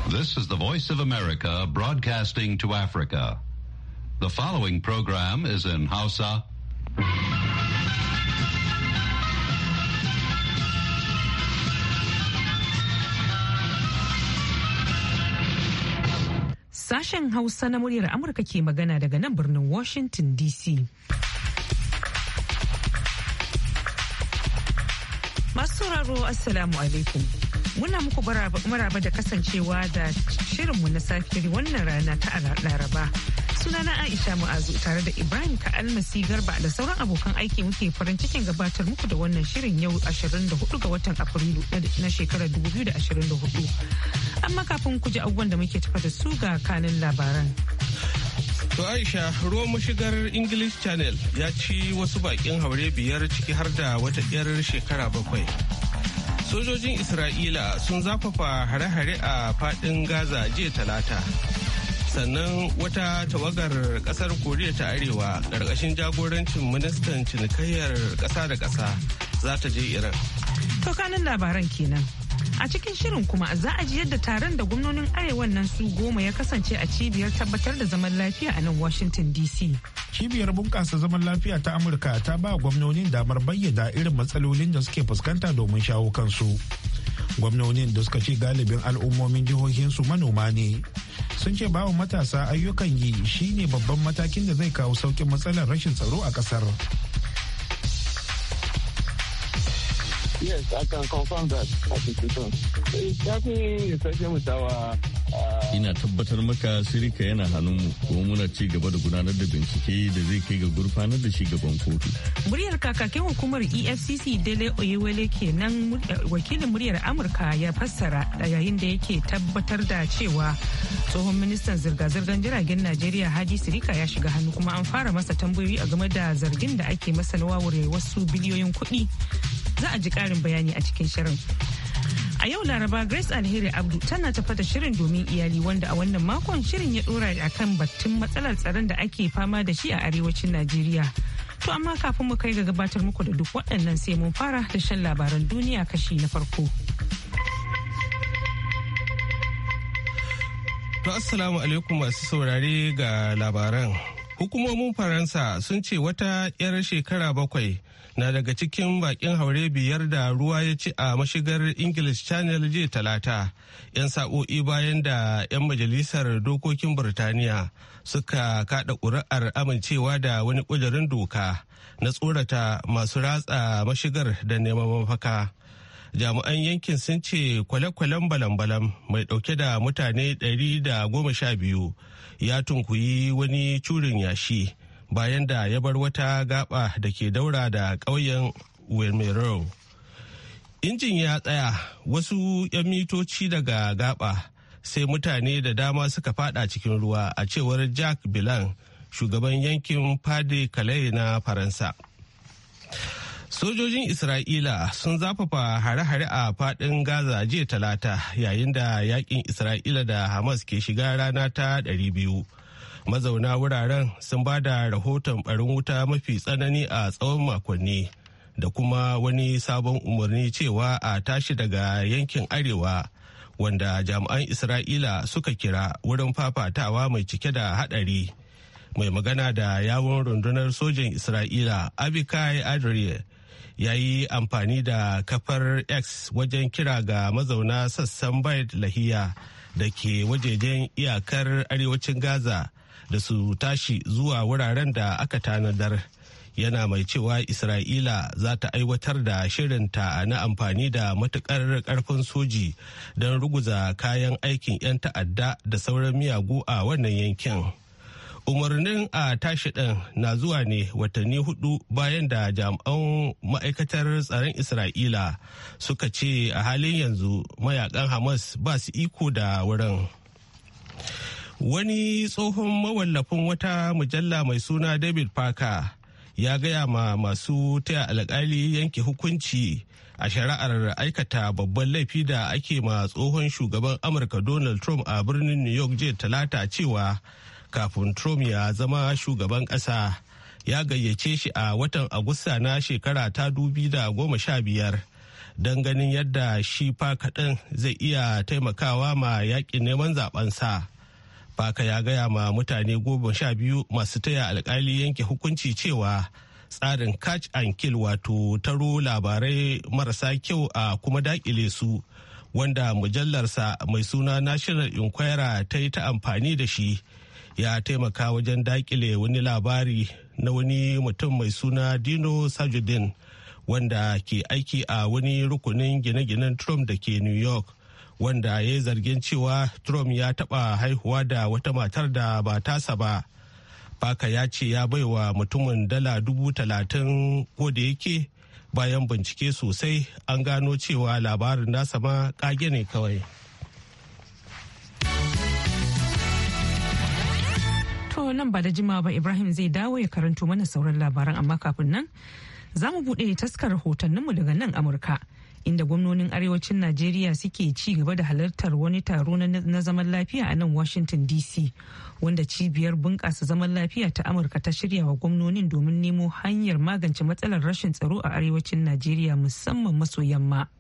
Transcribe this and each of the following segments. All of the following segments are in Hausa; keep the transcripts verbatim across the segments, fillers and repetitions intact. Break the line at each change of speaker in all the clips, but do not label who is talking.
This is the Voice of America broadcasting to Africa. The following program is in Hausa.
Sashen Hausa na muryar Amurka ke magana daga nan birnin Washington D C. Masu sauraro Assalamu alaikum. Muna muku maraba da kasancewa da shirinmu na safiyar wannan rana ta Laraba. Sunana Aisha Mu'azu tare da Ibrahim Ka'almasi Garba da sauran abokan aiki muke farin cikin gabatar muku da wannan shirin yau ashirin da hudu ga watan Afrilu na shekarar dubu biyu da ashirin da hudu. Amma kafin ku ji abubuwan da muke tafa da su ga kanin labaran.
To Aisha, ruwan mashigar English Channel ya ci wasu bakin haure biyar ciki har da wata 'yar shekara bakwai. Sojojin Isra'ila sun zafafa hare-hare a fadin Gaza jiya talata. Sannan wata tawagar kasar Koriya ta Arewa ƙarƙashin jagorancin ministan cinikayyar ƙasa da ƙasa za ta je Iran.
To kanin labaran kenan. A cikin shirin kuma za a ji yadda taron da gwamnonin arewan nan su goma ya kasance a cibiyar tabbatar da zaman lafiya a nan Washington D C.
Cibiyar bunƙasa zaman lafiya ta Amurka ta ba gwamnonin damar bayyana irin matsalolin da suke fuskanta domin shawo kansu. Gwamnonin da suka ce galibin al'ummomin jihohinsu manoma ne. Sun ce bawa matasa ayyukan yi shine babban matakin da zai kawo sauƙin matsalar rashin tsaro a ƙasar.
Yes, I can confirm that.
Ina tabbatar maka sirika yana hannunmu kuma muna ci gaba da gudanar da bincike da zai kai ga gurfanar da shi gaban kotu.
Muryar kakakin hukumar E F C C Dele Oyewole kenan wakilin muryar Amurka ya fassara yayin da yake tabbatar da cewa tsohon ministan zirga-zirgar jiragen Najeriya Hadi Sirika ya shiga hannu kuma an fara masa tambayoyi a game da zargin da ake masa na wawure wasu biliyoyin kuɗi. Za a ji ƙarin bayani a cikin shirin. A yau Laraba Grace Alheri Abdu tana tafa da shirin domin iyali wanda a wannan makon shirin ya dora a kan batun matsalar tsaron da ake fama da shi a arewacin Najeriya. To amma kafin mu kai ga gabatar muku da duk waɗannan sai mun fara da shan labaran duniya kashi na farko.
To assalamu alaikum masu saurare ga labaran. Hukumomin Faransa sun ce wata 'yar shekara bakwai na daga cikin bakin haure biyar da ruwa ya ci a mashigar English Channel jiya talata 'yan sa'o'i bayan da 'yan majalisar dokokin Burtaniya suka kada ƙuri'ar amincewa da wani ƙudurin doka na tsorata masu ratsa mashigar da neman mafaka. Jami'an yankin sun ce kwale-kwalen balam-balam mai ɗauke da mutane ɗari da goma sha biyu ya tunkuyi wani curin yashi bayan da ya bar wata gaba da ke daura da ƙauyen Wilmero. Injin ya tsaya wasu 'yan mitoci daga gaba sai mutane da dama suka fada cikin ruwa a cewar Jack Bilan, shugaban yankin Pade Calais na Faransa. Sojojin Isra'ila sun zafafa hare-hare a fadin Gaza jiya talata yayin da yakin Isra'ila da Hamas ke shiga rana ta ɗari biyu. Mazauna wuraren sun ba da rahoton barin wuta mafi tsanani a tsawon makonni da kuma wani sabon umarni cewa a tashi daga yankin arewa wanda jami'an Isra'ila suka kira wurin fafatawa mai cike da haɗari. Mai magana da yawun rundunar sojin Isra'ila Abikai Adriel ya yi amfani da kafar X wajen kira ga mazauna sassan Bait Lahiya da ke wajejen iyakar arewacin Gaza da su tashi zuwa wuraren da aka tanadar. Yana mai cewa Isra'ila za ta aiwatar da shirinta na amfani da matukar karfin soji don ruguza kayan aikin 'yan ta'adda da sauran miyagu a wannan yankin. Umarnin a tashi ɗin na zuwa ne watanni hudu bayan da jami'an ma'aikatar tsaron Isra'ila suka ce a halin yanzu mayakan Hamas ba su iko da wurin. Wani tsohon mawallafin wata mujalla mai suna David Parker ya gaya ma masu taya alkali yanke hukunci a shari'ar aikata babban laifi da ake ma tsohon shugaban Amurka Donald Trump a birnin New York jiya talata cewa kafin Trump ya zama shugaban ƙasa ya gayyace shi a watan Agusta na shekara ta dubi da goma sha biyar don ganin yadda shi fa kaɗan zai iya taimakawa ma yaƙin neman zaɓensa. Faka ya gaya ma mutane goma sha biyu masu taya alkali yanke hukunci cewa tsarin catch and kill wato taro labarai marasa kyau a kuma dakile su wanda mujallarsa mai suna National Enquirer ta yi ta amfani da shi ya taimaka wajen dakile wani labari na wani mutum mai suna Dino Sajudin wanda ke aiki a wani rukunin gine-ginen Trump da ke New York, wanda ya yi zargin cewa Trump ya taɓa haihuwa da wata matar da ba tasa ba. Baka ya ce ya baiwa mutumin dala dubu talatin ko da yake bayan bincike sosai an gano cewa labarin nasa ma kage ne kawai.
To nan ba da jimawa ba Ibrahim zai dawo ya karanto mana sauran labaran, amma kafin nan za mu buɗe taskar rahotanninmu daga nan Amurka. Inda gwamnonin arewacin Najeriya suke ci gaba da halartar wani taro na zaman lafiya a nan Washington D C, wanda cibiyar bunƙasa zaman lafiya ta Amurka ta shirya wa gwamnonin domin nemo hanyar magance matsalar rashin tsaro a arewacin Najeriya musamman maso yamma.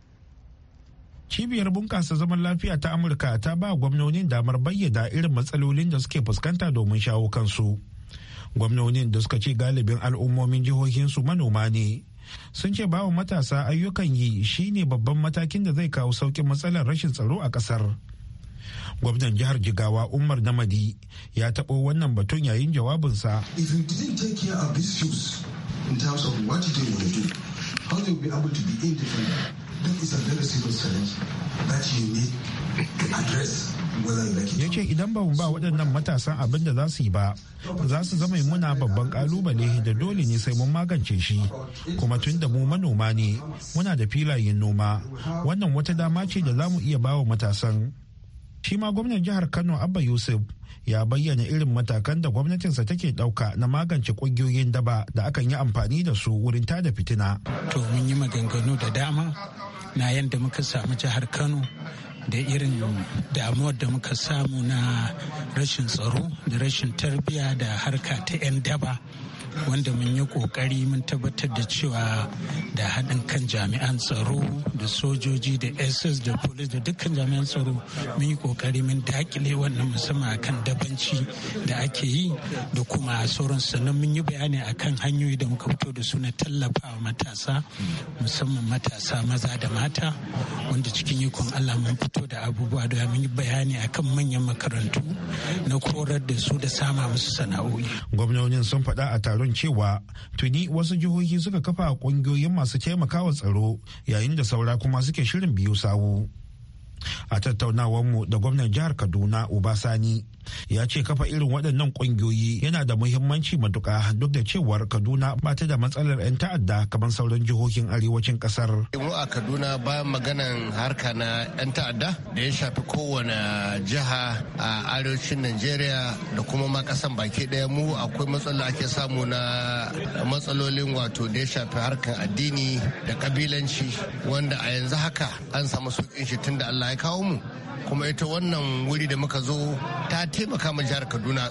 Cibiyar bunƙasa zaman lafiya ta Amurka ta ba gwamnonin damar bayyana irin matsalolin da suke fuskanta domin shawo kansu. Gwamnonin da suka ce galibin al'ummomin jihohinsu manoma ne, sun ce bawa matasa ayyukan yi shine babban matakin da zai kawo sauƙin matsalar rashin tsaro a ƙasar. Gwamnan jihar Jigawa Umar Namadi ya taɓo wannan batun yayin jawabinsa.
If you didn't take care of these issues in terms of what they want to do, how they will be able to be independent, that is a very serious challenge that you need to address.
Ya ce idan ba mu ba waɗannan matasan abin da za su yi ba, za su zama muna babban kalubale da dole ne sai mun magance shi. Kuma tun da mu manoma ne, muna da filayen noma, wannan wata dama ce da za mu iya bawa matasan. Shi ma gwamnan jihar Kano Abba Yusuf ya bayyana irin matakan da gwamnatinsa take ɗauka na magance ƙungiyoyin daba da akan yi amfani da su wurin tada fitina.
To mun yi maganganu da dama na yadda muka samu jihar Kano da irin damuwar da muka samu na rashin tsaro da rashin tarbiyya da harka ta 'yan daba, wanda mun yi kokari mun tabbatar da cewa da haɗin kan jami'an tsaro da sojoji da S S da police da dukkan jami'an tsaro mun yi kokari mun dakile wannan musamman akan dabanci da ake yi da kuma sauran, sannan mun yi bayani akan hanyoyi da muka fito da su na tallafawa matasa musamman matasa maza da mata, wanda cikin ikon Allah mun fito da abubuwa da mun yi bayani akan manyan makarantu na korar da su da sama musu sana'o'i.
Gwamnonin sun faɗa a taron cewa tuni wasu jihohi suka kafa kungiyoyin masu taimakawa tsaro yayin da saura kuma suke shirin biyu sawu. A tattaunawarmu da gwamnan jihar Kaduna Ubasani ya ce kafa irin waɗannan ƙungiyoyi yana da muhimmanci matuƙa, duk da cewar Kaduna ba ta da matsalar 'yan ta'adda kamar sauran jihohin arewacin ƙasar.
Mu a Kaduna bayan maganan harka na 'yan ta'adda da ya shafi kowane jiha a arewacin Najeriya da kuma ma ƙasan baki ɗaya, mu akwai matsala ake samu na matsalolin wato da ya shafi harkar addini da kabilanci, wanda a yanzu haka an samu sauƙin shi tun da Allah ya kawo mu. Kuma ita wannan wuri da muka zo ta taimaka ma jihar Kaduna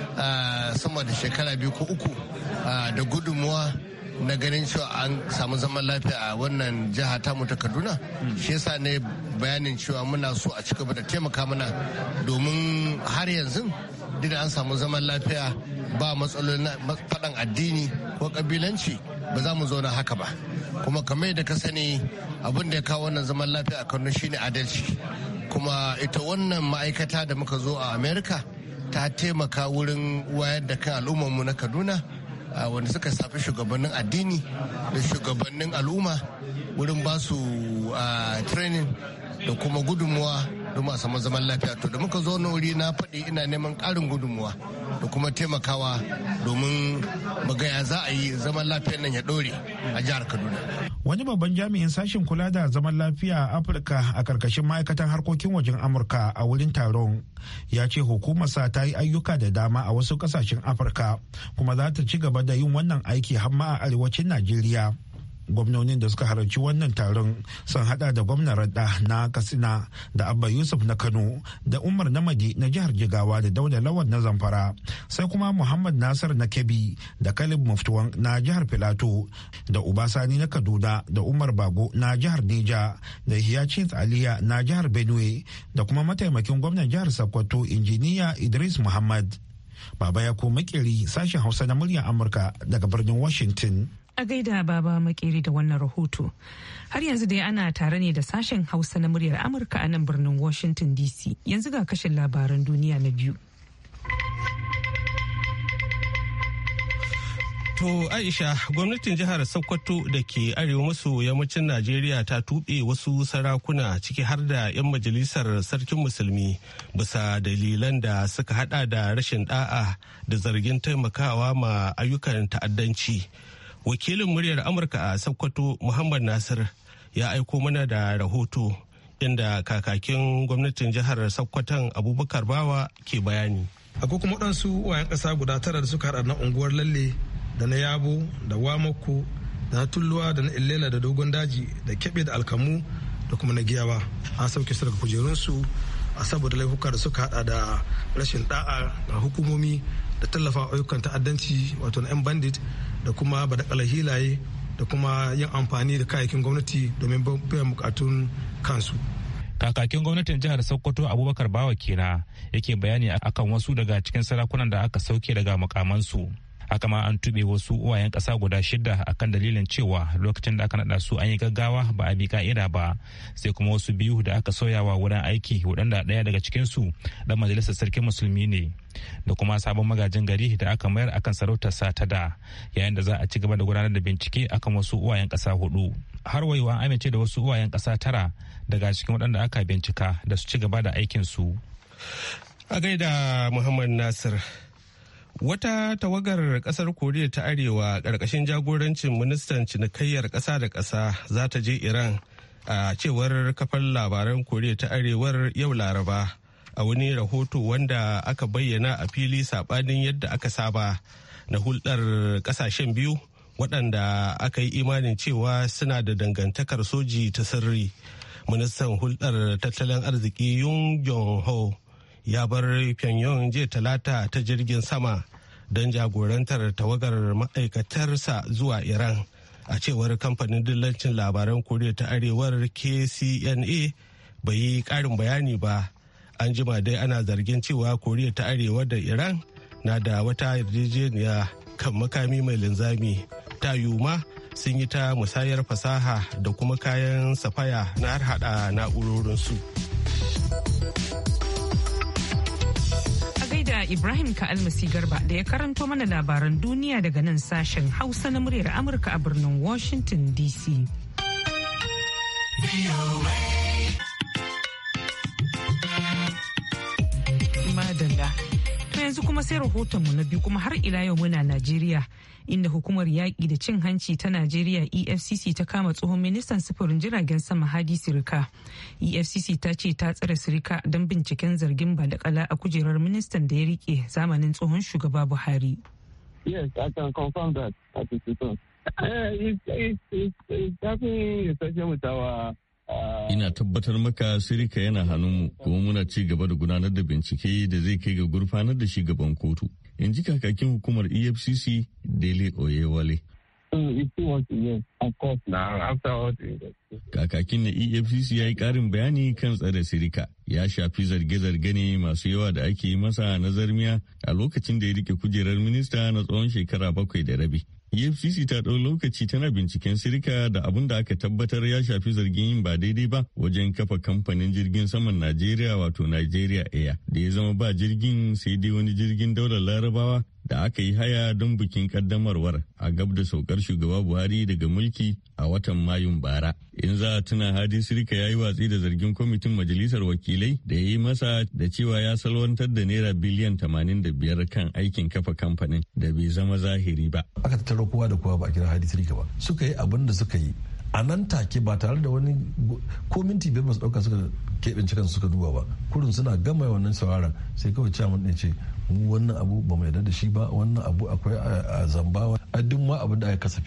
sama da shekara biyu ko uku da gudunmuwa na ganin cewa an samu zaman lafiya a wannan jiha tamu ta Kaduna. Shi yasa ne bayanin cewa muna so a ci gaba da taimaka mana, domin har yanzu duk da an samu zaman lafiya ba matsalolin faɗan addini ko kabilanci ba za mu zauna haka ba. Kuma kamar yadda ka sani abin da ya kawo wannan zaman lafiya a Kano shine adalci. Kuma ita wannan ma'aikata da muka zo a Amerika ta taimaka wurin wayar da kan al'ummarmu na Kaduna, wanda suka safi shugabannin addini da shugabannin al'umma wurin ba su training da kuma gudunmuwa don a samu zaman lafiya. To da muka zo na wuri na faɗi ina neman ƙarin gudunmuwa da kuma taimakawa domin magaya za a yi zaman lafiyar nan ya ɗore a jihar Kaduna.
Wani babban jami'in sashen kula da zaman lafiya a Afirka a karkashin ma'aikatan harkokin wajen Amurka a wurin taron ya ce hukumarsa ta yi ayyuka da dama a wasu kasashen Afirka kuma za ta ci gaba da yin wannan aiki har ma a arewacin Najeriya. gwamnonin da suka halarci wannan taron sun hada da gwamnan Radda na Katsina da Abba Yusuf na Kano da Umar Namadi na jihar Jigawa da Dauda Lawal na Zamfara, sai kuma Muhammad Nasir na Kebbi da Kalib Muftuwan na jihar Filato da Uba Sani na Kaduna da Umar Bago na jihar Neja da Hiyacin Aliya na jihar Benue da kuma mataimakin gwamnan jihar Sokoto injiniya Idris Muhammad. Baba ya ko makeri sashen Hausa na muryar Amurka daga birnin Washington.
A gaida Baba Makeri da wannan rahoto. Har yanzu dai ana tare ne da sashen Hausa na muryar Amurka a nan birnin Washington D C. Yanzu ga kashin labaran duniya na biyu.
To Aisha, gwamnatin jihar Sokoto da ke arewa maso yammacin Najeriya ta tuɓe wasu sarakuna ciki har da 'yan majalisar sarkin musulmi bisa dalilan da suka hada da rashin da'a da zargin taimakawa ma ayyukan ta'addanci. Wakilin muryar Amurka a Sokoto Muhammad Nasir ya aiko mana da rahoto inda kakakin gwamnatin jihar Sokoton Abubakar Bawa ke bayani.
Akwai kuma waɗansu wayan ƙasa guda tara da suka haɗa na unguwar Lalle da na Yabo da Wamako da na Tulluwa da na Illela da Dogon Daji da Kebe da Alkamu da kuma na Giyawa. An sauke su daga kujerunsu a saboda laifuka da suka haɗa da rashin da'a ga hukumomi da tallafa ayyukan ta'addanci wato na 'yan bandit da kuma badakalar hilaye da kuma yin amfani da kayayyakin gwamnati domin biyan bukatun kansu.
Kakakin gwamnatin jihar Sokoto Abubakar Bawa kenan yake bayani akan wasu daga cikin sarakunan da aka sauke daga mukamansu. Haka ma an tuɓe wasu uwayen ƙasa guda shida akan dalilin cewa lokacin da aka naɗa su an yi gaggawa ba a bi ka'ida ba, sai kuma wasu biyu da aka sauyawa wurin aiki waɗanda ɗaya daga cikinsu ɗan majalisar sarkin musulmi ne, da kuma sabon magajin gari da aka mayar akan sarautarsa ta da, yayin da za a ci gaba da gudanar da bincike akan wasu uwayen ƙasa hudu. Har wayo an amince da wasu uwayen ƙasa tara daga cikin waɗanda aka bincika da su ci gaba da aikinsu.
A gaida Muhammad Nasir. Wata tawagar kasar Koriya ta Arewa ƙarƙashin jagorancin ministan cinikayyar ƙasa da ƙasa za ta je Iran a cewar kafar labaran Koriya ta Arewar yau Laraba a wani rahoto wanda aka bayyana a fili saɓanin yadda aka saba na hulɗar ƙasashen biyu waɗanda aka yi imanin cewa suna da dangantakar soji ta sirri. Ministan hulɗar tattalin arziki Yoon Jong-ho ya bar Pyongyang jiya talata ta jirgin sama don jagorantar tawagar ma'aikatarsa zuwa Iran a cewar kamfanin dillancin labaran Koriya ta Arewar K C N A bai yi ƙarin bayani ba. An jima dai ana zargin cewa Koriya ta Arewa da Iran na da wata yarjejeniya kan makami mai linzami, ta yuma sun yi ta musayar fasaha da kuma kayan safaya na har hada na'urorinsu.
Da Ibrahim Ka'almasi Garba da ya karanto mana labaran duniya daga nan sashen Hausa na muryar Amurka a birnin Washington D C. Madalla. To yanzu kuma sai rahotonmu na biyu kuma har ila yau muna Najeriya, inda hukumar yaƙi da cin hanci ta Najeriya E F C C ta kama tsohon ministan sufurin jiragen sama Hadi Sirika. E F C C ta ce ta tsare Sirika don binciken zargin badakala a kujerar ministan da ya rike zamanin tsohon shugaba Buhari.
Yes, I can confirm that. Uh, it's, it's, it's, it's happening especially with our
Ina tabbatar maka Sirika yana hannunmu kuma muna ci gaba da gudanar da bincike da zai kai ga gurfanar da shi gaban kotu. In ji kakakin hukumar E F C C Dele Oyewale. Kakakin na E F C C ya yi ƙarin bayani kan tsare Sirika. Ya shafi zarge-zarge ne masu yawa da ake yi masa na zarmiya a lokacin da ya rike kujerar minista na tsawon shekara bakwai da rabi. E F C C ta ɗau lokaci tana binciken Sirika da abin da aka tabbatar ya shafi zargin yin ba daidai ba wajen kafa kamfanin jirgin saman Najeriya wato Nigeria Air da ya zama ba jirgin sai dai wani jirgin daular Larabawa da aka yi haya don bikin kaddamarwar a gab da saukar shugaba Buhari daga mulki a watan Mayun bara. In za a tuna Hadi Sirika ya yi watsi da zargin kwamitin majalisar wakilai da ya yi masa da cewa ya salwantar da naira biliyan tamanin da biyar kan aikin kafa kamfanin da bai zama zahiri ba.
Aka tattaro kowa da kowa ba a kira Hadi Sirika ba. Suka yi abin da suka yi a nan take ba tare da wani ko minti biyar masu ɗauka suka keɓance kansu suka duba ba. Kurin suna gama wannan sauraron sai kawai chairman ɗin ce mu wannan abu ba mu yarda da shi ba, wannan abu akwai a zambawa a duk ma abin da aka kasafi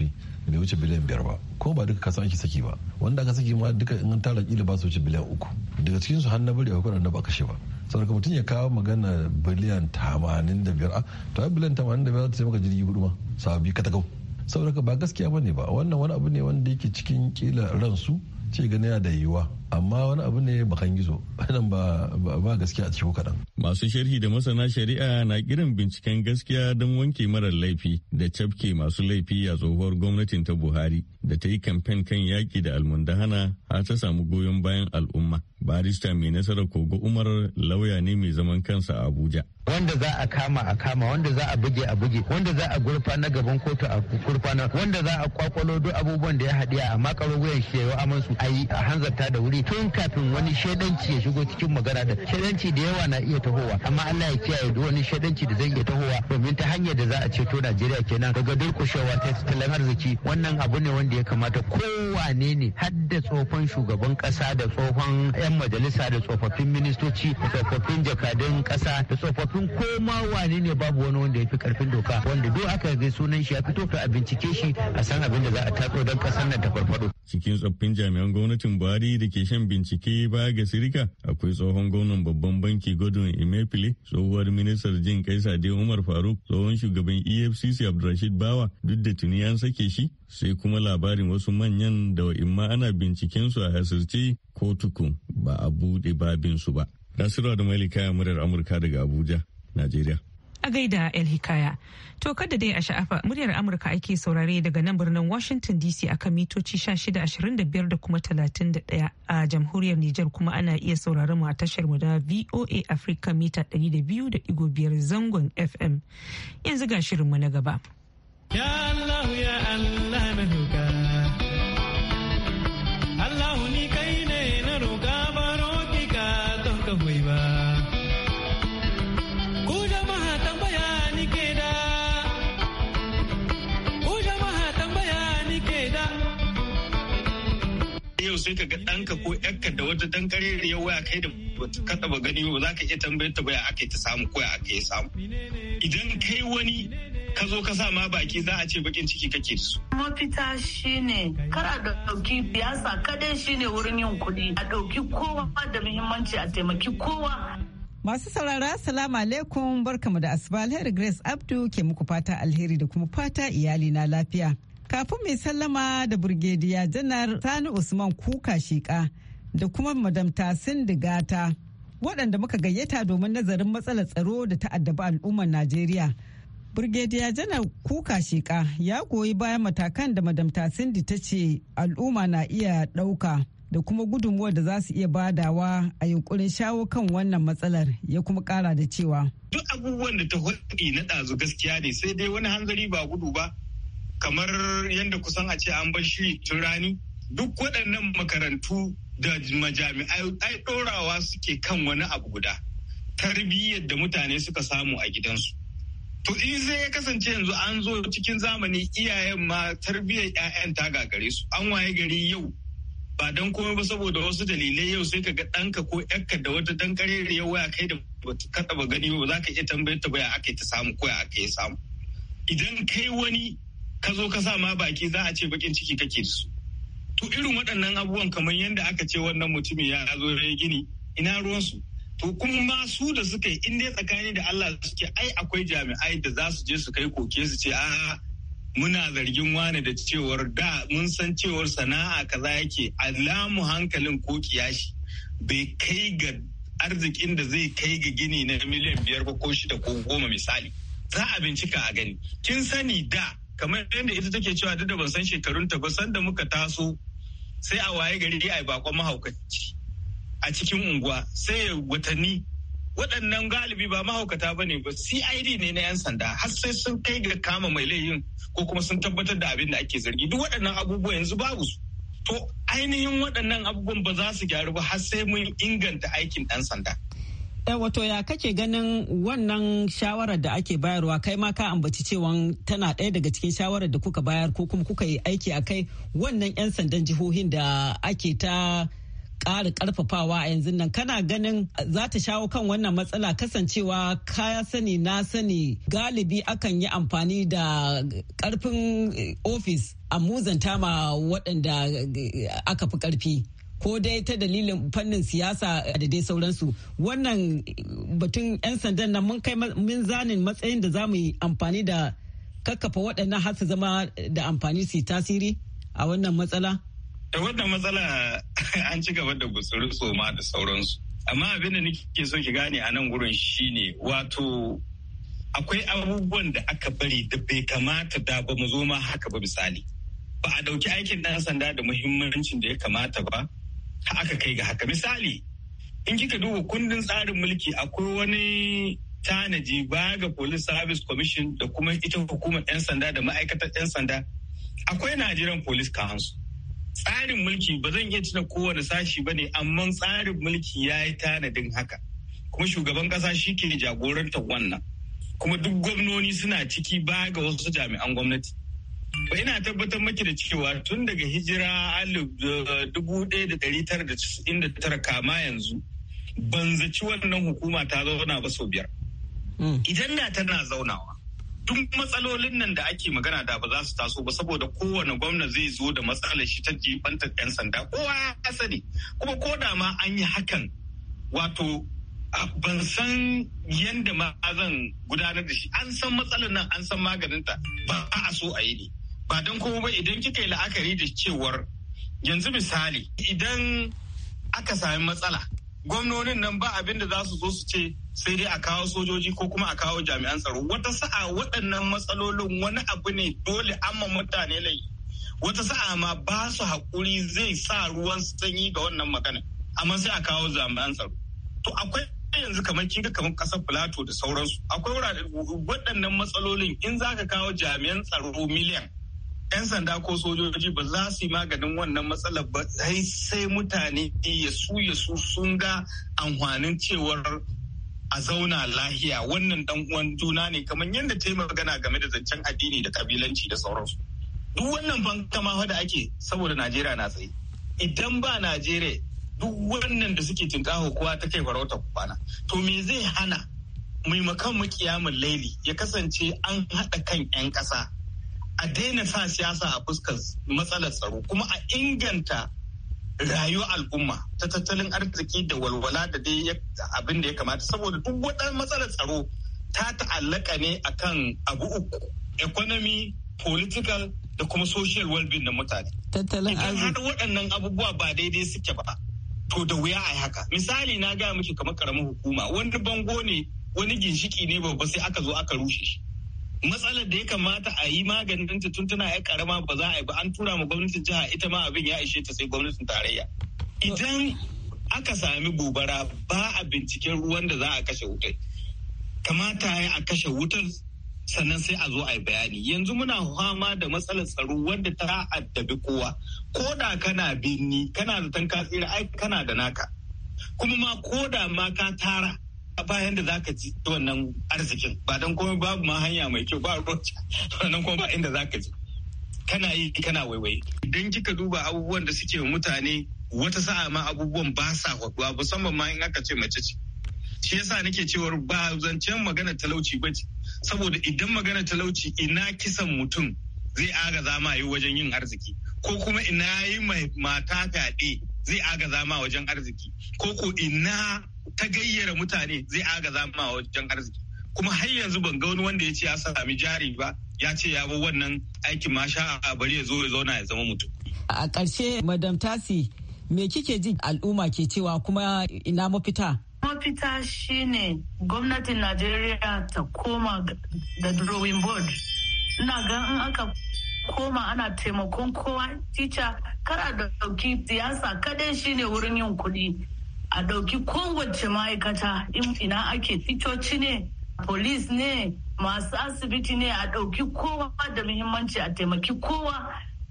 bai wuce biliyan biyar ba ko ba duka kasan ake saki ba wanda aka saki ma duka in an tara kila ba su wuce biliyan uku daga cikin su har na bari akwai da ba kashe ba saboda mutum ya kawo magana biliyan tamanin da biyar to ai biliyan tamanin da biyar ta sai maka jirgi hudu ma sababi katakau saboda ba gaskiya bane ba wannan wani abu ne wanda yake cikin kila ransu ce gani da yiwuwa amma wani abu ne bakan gizo nan ba ba gaskiya a cikin kaɗan.
Masu sharhi da masana shari'a na kiran binciken gaskiya don wanke marar laifi da cafke masu laifi a tsohuwar gwamnatin ta Buhari da ta yi kamfen kan yaƙi da almundahana har ta samu goyon bayan al'umma. Barista mai nasarar Kogo Umar lauya ne mai zaman kansa a Abuja.
Wanda za a kama a kama, wanda za a buge a buge, wanda za a gurfana gaban kotu a gurfana, wanda za a kwakwalo duk abubuwan da ya haɗiya a makaro wuyan shi ya amansu a yi a hanzarta da wuri tun kafin wani shaidanci ya shigo cikin magana da shaidanci da yawa na iya tahowa amma Allah ya kiyaye duk wani shaidanci da zai iya tahowa domin ta hanyar da za a ceto Najeriya kenan daga durkushewa ta tattalin arziki wannan abu ne wanda ya kamata kowane ne har da tsofan shugaban kasa da tsofan 'yan majalisa da tsofaffin ministoci da tsofaffin jakadun kasa da tsofaffin koma wane ne babu wani wanda ya fi karfin doka wanda duk aka ga sunan shi ya fito to a bincike shi a san abin da za a tatso don kasar nan ta farfado.
Cikin tsoffin jami'an gwamnatin Buhari da ke shan bincike baya ga sirika akwai tsohon gwamnan babban banki Godwin Emefiele, tsohuwar ministar jin kai Sade Umar Faruk, tsohon shugaban E F C C Abdulrashid Bawa duk da tuni an sake shi, sai kuma labarin wasu manyan da wa'imma ana binciken su a asirce ko tukun ba a buɗe babinsu ba. Nasiru da Malika muryar Amurka daga Abuja, Najeriya.
A gaida El Hikaya. To kada dai a sha'afa muryar Amurka ake saurare daga nan birnin Washington D C akan mitoci shida ashirin da biyar da kuma talatin da ɗaya a jamhuriyar Nijar kuma ana iya sauraron mu a tashar mu na V O A Africa mita ɗari da biyu da ɗigo biyar zangon F M. Yanzu ga shirin mu na gaba.
Ya Allah ya Allah na roka. Allah ni kai ne na roka baro ki ka don ka hoyi ba.
Yau sai ka ga ɗanka ko ƴarka da wata dan kareriyar waya kai da bata kada ba gani ba za ka iya tambayar ta baya aka ta samu ko ya aka yi samu. Idan kai wani ka zo ka sa ma baki za a ce bakin ciki kake da su.
Mafita shine kar a ɗauki siyasa kadai shine wurin yin kuɗi a ɗauki kowa da muhimmanci a taimaki kowa.
Masu saurara assalamu alaikum barkamu da asuba alheri Grace Abdu ke muku fata alheri da kuma fata iyali na lafiya. Kafin mai sallama da Burgediya Janar Sani Usman Kuka Shika da kuma Madam Tasin Digata waɗanda muka gayyata domin nazarin matsalar tsaro da ta'addaba al'ummar Najeriya. Burgediya Janar Kuka Shika ya goyi bayan matakan da Madam Tasin ta ce al'umma na iya ɗauka da kuma gudunmuwar da za su iya badawa a yunkurin shawo kan wannan matsalar ya kuma ƙara da cewa.
Duk abubuwan da ta hulɗi na ɗazu gaskiya ne sai dai wani hanzari ba gudu ba. Kamar yadda kusan a ce an bar shiri tun rani duk waɗannan makarantu da majami'ai ai ɗorawa suke kan wani abu guda tarbiyyar da mutane suka samu a gidansu. To in sai ya kasance yanzu an zo cikin zamani iyayen ma tarbiyyar 'ya'yan ta gagare su an waye gari yau ba don komai ba saboda wasu dalilai yau sai ka ga ɗanka ko ƴarka da wata dan kareriyar waya kai da bata kada ba gani ba za ka iya tambayar ta baya aka ta samu ko ya aka yi samu. Idan kai wani ka zo ka sa ma baki za a ce bakin ciki kake da su. To irin waɗannan abubuwan kamar yadda aka ce wannan mutumin ya zo ya gini ina ruwansu. To kuma ma su da suka yi in dai tsakani da Allah suke ai akwai jami'ai da za su je su kai koke su ce a'a muna zargin wane da cewar da mun san cewar sana'a kaza yake alamu hankalin ko kiyashi bai kai ga arzikin da zai kai ga gini na miliyan biyar ba ko shida ko goma misali. Za a bincika a gani. Kin sani da kamar yadda ita take cewa duk da ban san shekarunta ba sanda muka taso sai a waye gari a yi bakon mahaukaci a cikin unguwa sai watanni waɗannan galibi ba mahaukata ba ne ba C I D ne na 'yan sanda har sai sun kai ga kama mai laifin ko kuma sun tabbatar da abin da ake zargi duk waɗannan abubuwa yanzu babu su. To ainihin waɗannan abubuwan ba za su gyaru ba har sai mun inganta aikin ɗan sanda.
Wato ya kake ganin wannan shawarar da ake bayarwa kai ma ka ambaci cewa tana ɗaya daga cikin shawarar da kuka bayar ko kuma kuka yi aiki a kai wannan 'yan sandan jihohin da ake ta ƙara ƙarfafawa a yanzu nan kana ganin za ta shawo kan wannan matsala kasancewa kaya sani na sani galibi akan yi amfani da ƙarfin ofis
a muzanta ma waɗanda aka fi ƙarfi ko dai ta dalilin fannin siyasa da dai sauransu. Wannan batun 'yan sandan nan mun kai min zanin matsayin da za mu yi amfani da kakkafa waɗannan har su zama da amfani su yi tasiri a wannan matsala?
Da wannan matsala an ci gaba da gutsuri tsoma da sauransu. Amma abin da nake so ki gane a nan gurin shine wato akwai abubuwan da aka bari da bai kamata da ba mu zo ma haka ba. Misali, ba a ɗauki aikin ɗan sanda da muhimmancin da ya kamata ba aka kai ga haka. Misali, in kika duba kundin tsarin mulki akwai wani tanaji baya ga Police Service Commission da kuma ita hukumar 'yan sanda da ma'aikatar 'yan sanda akwai Nigerian Police Council. Tsarin mulki ba zan iya tuna kowane sashi ba ne, amma tsarin mulki ya yi tanadin haka. Kuma shugaban ƙasa shi ke jagorantar wannan. Kuma duk gwamnoni suna ciki baya ga wasu jami'an gwamnati. Ba ina tabbatar maki da cewa tun daga hijira alif dubu ɗaya da ɗari tara da casa'in da tara kama yanzu ban zaci wannan hukuma ta zauna ba sau biyar. Idan da tana zaunawa, duk matsalolin nan da ake magana da ba za su taso ba, saboda kowane gwamna zai zo da matsalar shi ta jibantar 'yan sanda. Kowa ya sani. Kuma ko da ma an yi hakan, wato ban san yadda ma zan gudanar da shi. An san matsalar nan, an san maganinta, ba a so a yi ne. Ba don kuma ba idan kika yi la'akari da cewar yanzu misali idan aka sami matsala, gwamnonin nan ba abin da za su zo su ce sai dai a kawo sojoji ko kuma a kawo jami'an tsaro. Wata sa'a waɗannan matsalolin wani abu ne dole amma mutane lai. Wata sa'a ma ba su haƙuri zai sa ruwan sanyi ga wannan magana, amma sai a kawo jami'an tsaro. To akwai yanzu kamar kinga kamar ƙasar Filato da sauransu, akwai wurare waɗannan matsalolin in za ka kawo jami'an tsaro miliyan, 'yan sanda ko sojoji ba za su yi maganin wannan matsalar ba sai sai mutane ya su ya su sun ga amfanin cewar a zauna lahiya. Wannan dan uwan juna ne, kamar yadda ta yi magana game da zancen addini da kabilanci da sauransu. Duk wannan bankama da ake saboda Najeriya na tsaye. Idan ba Najeriya, duk wannan da suke tinkaho kowa ta kai farauta kwana. To me zai hana maimakon mu kiyamun laili ya kasance an haɗa kan 'yan ƙasa, a daina sa siyasa a fuskar matsalar tsaro, kuma a inganta rayuwar al'umma ta tattalin arziki da walwala da dai abin da ya kamata. Saboda duk wata matsalar tsaro ta ta'allaka ne akan abu uku: economy, political da kuma social well-being na mutane.
Tattalin arziki.
Idan har waɗannan abubuwa ba daidai suke ba, to da wuya a yi haka. Misali na gaya miki kamar karamin hukuma, wani bango ne, wani ginshiki ne babba sai aka zo aka rushe shi. Matsalar da ya kamata a yi maganin ta tun tana ya karama ba za a yi ba, an tura ma gwamnatin jiha, ita ma abin ya ishe ta sai gwamnatin tarayya. Idan aka sami gobara ba a binciken ruwan da za a kashe wutar, kamata ya a kashe wutar sannan sai a zo a yi bayani. Yanzu muna fama da matsalar tsaro wanda ta addabi kowa. Ko da kana birni kana zaton ka tsira, ai kana da naka. Kuma ma ko da ma ka tara bayan da zaka ji wannan arzikin, ba don komai babu ma hanya mai kyau, ba ruwan wannan kuma ba inda zaka ji. Kana yi kana waiwai. Idan kika duba abubuwan da suke wa mutane, wata sa'a ma abubuwan ba sa faɗuwa, musamman ma in aka ce mace ce. Shi yasa nake cewar ba zancen magana talauci ba ce, saboda idan magana talauci ina kisan mutum zai agaza ma yi wajen yin arziki, ko kuma ina yi mai mata fyaɗe zai agaza ma wajen arziki, ko ko ina ta gayyara mutane zai agaza ma wajen arziki. Kuma har yanzu ban ga wani wanda ya ce ya sami jari ba, ya ce ya bar wannan aikin ma sha'a bari ya zo ya zauna ya zama mutum.
A ƙarshe, Madam Tasi, me kike ji al'umma ke cewa kuma ina mafita?
Mafita shine gwamnatin Najeriya ta koma da drawing board. Ina ga in aka koma ana taimakon kowa, tica kar a dauki siyasa kadai shine wurin yin kuɗi. A dauki kowace ma'aikata, ina ake ticoci ne, police ne, masu asibiti ne, a dauki kowa da muhimmanci, a taimaki kowa.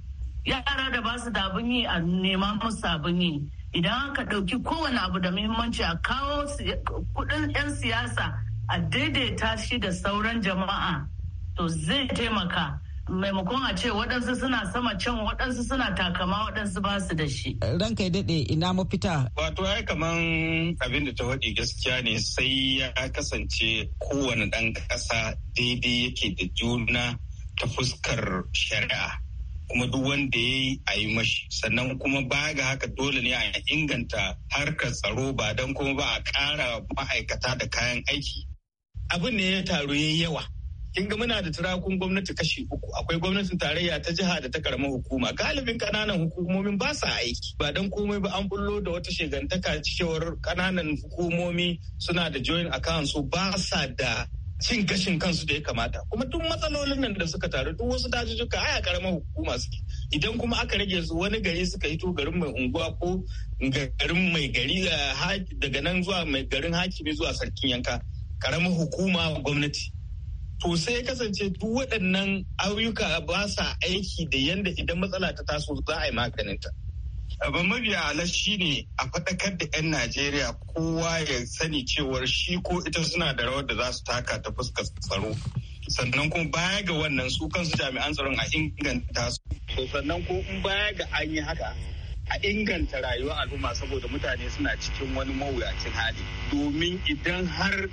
Yara da ba su da abin yi a nema musu abin yi. Idan aka ɗauki kowane abu da muhimmanci, a kawo kudin 'yan siyasa, a daidaita shi da sauran jama'a, to zai taimaka. Maimakon a ce waɗansu suna sama can, waɗansu suna takama, waɗansu ba su da shi.
Ranka ya daɗe, ina mafita?
Wato ai kaman abin da ta faɗi gaskiya ne, sai ya kasance kowane ɗan ƙasa daidai yake da juna ta fuskar shari'a. kuma duk wanda ya yi a yi mashi. Sannan kuma baya ga haka dole ne a inganta harkar tsaro ba don kuma ba a ƙara ma'aikata da kayan aiki. Abin ne ya taru ya yi yawa. Kin ga muna da turakun gwamnati kashi uku. Akwai gwamnatin tarayya ta jiha da ta karamar hukuma. Galibin kananan hukumomin ba sa aiki. Ba dan komai ba an bullo da wata shegantaka cewar kananan hukumomi suna da joint account, so ba sa da cin gashin kansu da ya kamata. Kuma duk matsalolin nan da suka taru duk wasu dajujjuka ai a karamar hukuma suke. Idan kuma aka rage su wani gari suka hito garin mai unguwa ko garin mai gari daga nan zuwa mai garin hakimi zuwa sarkin yanka. Karamar hukuma gwamnati. To sai ya kasance duk waɗannan ayyuka ba sa aiki da yanda idan matsala ta taso za a yi maganinta. Abin mabiya ala shi ne a faɗakar da 'yan Najeriya kowa ya sani cewar shi ko ita suna da rawar da za su taka ta fuskar tsaro. Sannan kuma baya ga wannan su kansu jami'an tsaron a inganta su. Sannan ko in baya ga an yi haka a inganta rayuwar al'umma saboda mutane suna cikin wani mawuyacin hali. Domin idan har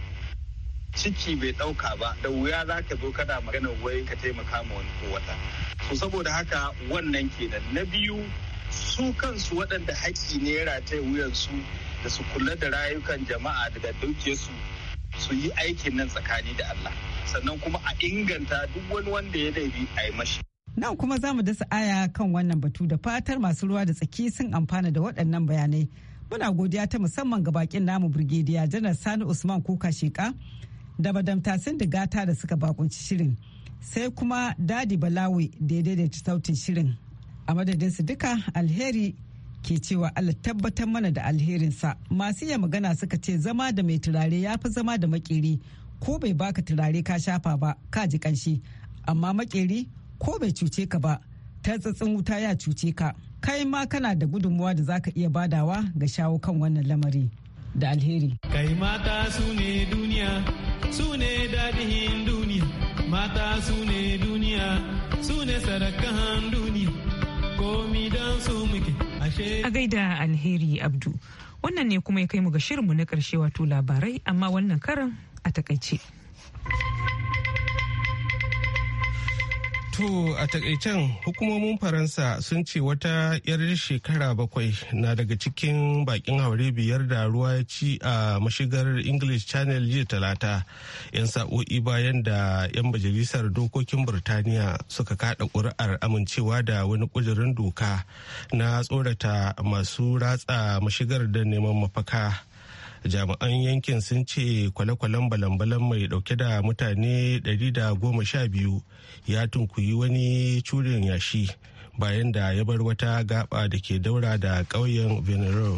ciki bai ɗauka ba da wuya za ka zo kana magana wai ka taimaka ma wani ko wata. So saboda haka wannan kenan. Na biyu su kansu waɗanda haƙƙi ne ya rataye wuyansu da su kula da rayukan jama'a da dukiyarsu su yi aikin nan tsakani da Allah. Sannan kuma a inganta duk wani wanda ya laifi a yi mashi.
Nan kuma za mu dasa aya kan wannan batu da fatar masu ruwa da tsaki sun amfana da waɗannan bayanai. Muna godiya ta musamman ga bakin namu Birgediya Janar Sani Usman Kuka Sheka da Madam Tasin da Gata da suka bakunci shirin, sai kuma Dadi Balawi da ya daidaita sautin shirin. A madadinsu duka alheri ke cewa Allah tabbatar mana da alherinsa. Masu iya magana suka ce zama da mai turare ya fi zama da makeri, ko bai baka turare ka shafa ba ka ji kanshi, amma makeri ko bai cuce ka ba ta tsatsin wuta ya cuce ka. Kai ma kana da gudunmuwa da zaka iya badawa ga shawo kan wannan lamari. Da alheri.
Kai mata su ne duniya, su ne daɗin duniya, mata su ne duniya, su ne sarakan duniya, komi don su muke ashe. A
gaida Alheri Abdu, wannan ne kuma ya kai mu ga shirinmu na ƙarshe wato labarai, amma wannan karan a takaice.
To a takaicen hukumomin Faransa sun ce wata 'yar shekara bakwai na daga cikin bakin haure biyar da ruwa ya ci a mashigar English Channel jiya talata, 'yan sa'o'i bayan da 'yan majalisar dokokin Birtaniya suka kada ƙuri'ar amincewa da wani ƙudurin doka na tsorata masu ratsa mashigar da neman mafaka. Jami'an yankin sun ce kwale-kwalen balan-balan mai dauke da mutane ɗari da goma sha biyu ya tunkuyi wani curin yashi bayan da ya bar wata gaba da ke daura da ƙauyen Venero.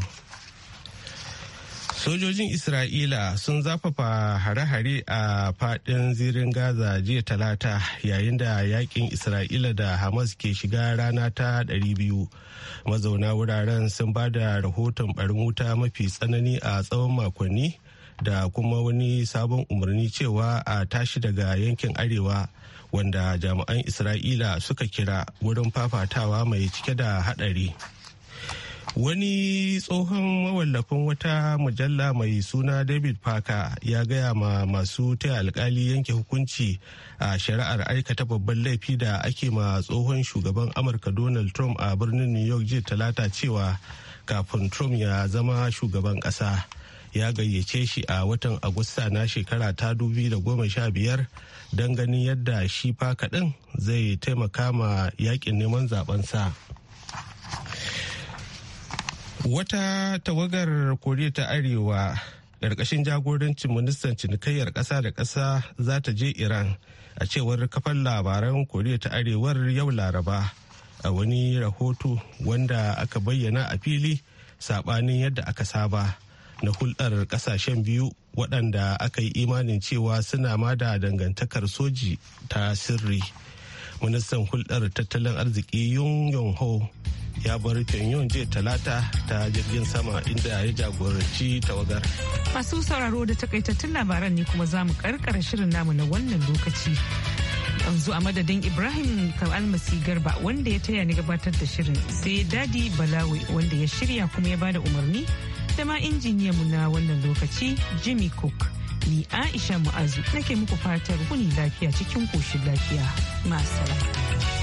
Sojojin Isra'ila sun zafafa hare-hare a fadin zirin Gaza jiya talata yayin da yakin Isra'ila da Hamas ke shiga rana ta ɗari biyu. Mazauna wuraren sun ba da rahoton barin wuta mafi tsanani a tsawon makonni da kuma wani sabon umarni cewa a tashi daga yankin arewa wanda jami'an Isra'ila suka kira wurin fafatawa mai cike da haɗari. Wani tsohon mawallafin wata mujalla mai suna David Parker ya gaya ma masu taya alkali yanke hukunci a shari'ar aikata babban laifi da ake ma tsohon shugaban Amurka Donald Trump a birnin New York jiya talata cewa kafin Trump ya zama shugaban ƙasa ya gayyace shi a watan Agusta na shekara ta dubi da goma sha biyar don ganin yadda shi Parker ɗin zai taimaka ma yakin neman zabensa. Wata tawagar Koriya ta Arewa ƙarƙashin jagorancin ministan cinikayyar ƙasa da ƙasa za ta je Iran a cewar kafar labaran Koriya ta Arewar yau Laraba a wani rahoto wanda aka bayyana a fili saɓanin yadda aka saba na hulɗar ƙasashen biyu waɗanda aka yi imanin cewa suna ma da dangantakar soji ta sirri. Ministan hulɗar tattalin arziki Yun Yong Ho ya bar Pyongyang jiya talata ta jirgin sama inda ya jagoranci tawagar.
Masu sauraro da takaitattun labaran ne kuma za mu karkara shirin namu na wannan lokaci. Yanzu a madadin Ibrahim Kalmasi Garba wanda ya taya ni gabatar da shirin, sai Dadi Balawi wanda ya shirya kuma ya bada umarni, da ma injiniyanmu na wannan lokaci Jimmy Cook. Ni Aisha Mu'azu nake muku fatar kuni lafiya cikin koshin lafiya. Ma'asala.